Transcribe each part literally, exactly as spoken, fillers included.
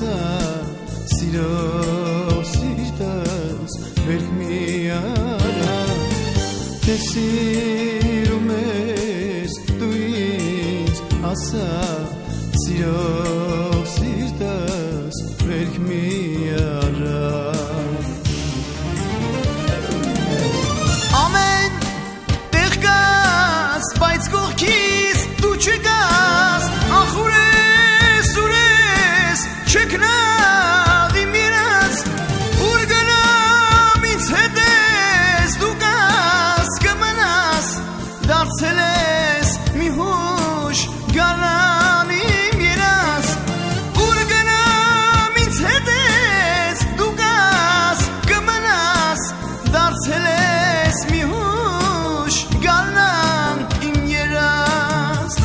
ասա սիրո սիրտս վերք մի արա թե սիրում ես դու ինձ ասա սիրո սիրտս վերք մի արա ամեն տեղ կաս բայց կողքիս դու չգաս ախուրես ուրես չքնաղ իմ երաս ուր գնամ ինձ հետ ես դու կաս կմնաս դարձել ես մի հուշ գալան իմ երաս ուր գնամ ինձ հետ ես դու կաս կմնաս դարձել ես մի հուշ գալան իմ երաս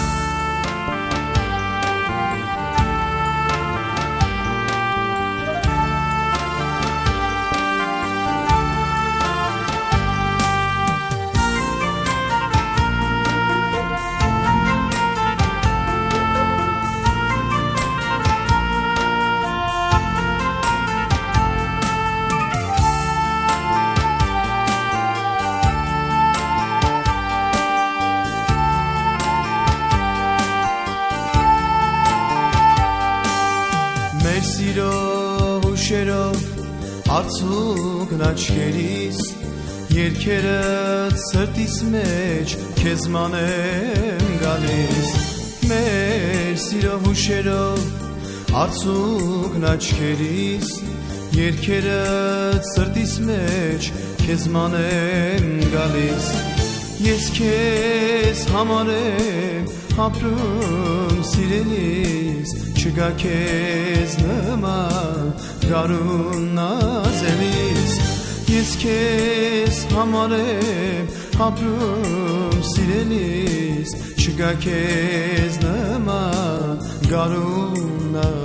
մեր սիրո հուշերով արցուկն աչքերիս երգերդ սրտիս մեջ քեզ մանեմ գալիս մեր սիրո հուշերով արցուկն աչքերիս երգերդ սրտիս մեջ քեզ մանեմ գալիս ես քեզ համար եմ ապրում սիրելիս չգա քեզ նման գարուն նազելիս ես քեզ համար եմ ապրում սիրելիս չգա քեզ նման գարուն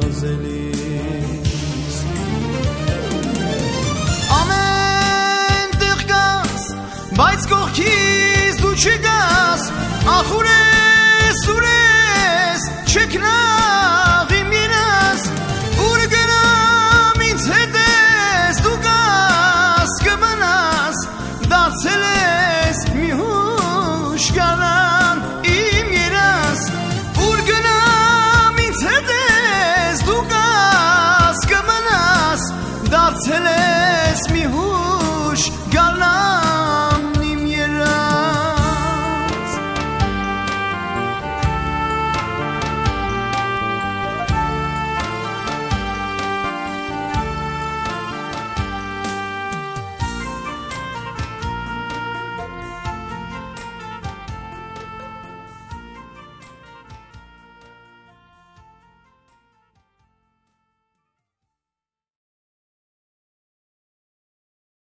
նազելիս ամեն տեղ կաս բայց կողքիս դու չգաս ախուրես ուրես չքնաղ